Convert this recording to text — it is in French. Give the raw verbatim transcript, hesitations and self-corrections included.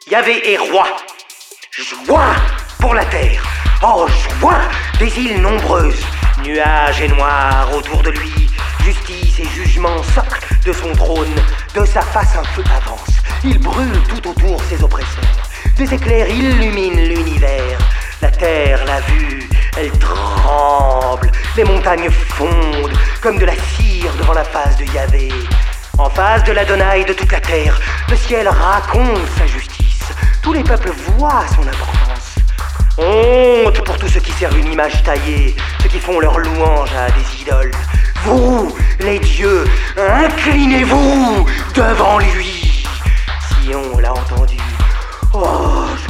Yahvé est roi. Joie pour la terre. Oh, joie des îles nombreuses. Nuages et noirs autour de lui. Justice et jugement sortent de son trône. De sa face un feu avance. Il brûle tout autour ses oppresseurs. Des éclairs illuminent l'univers. La terre l'a vue, elle tremble. Les montagnes fondent comme de la cire devant la face de Yahvé. En face de l'Adonai de toute la terre, le ciel raconte sa justice. Tous les peuples voient son importance. Honte pour tous ceux qui servent une image taillée, ceux qui font leur louange à des idoles. Vous, les dieux, inclinez-vous devant lui. Sion l'a entendu. Oh,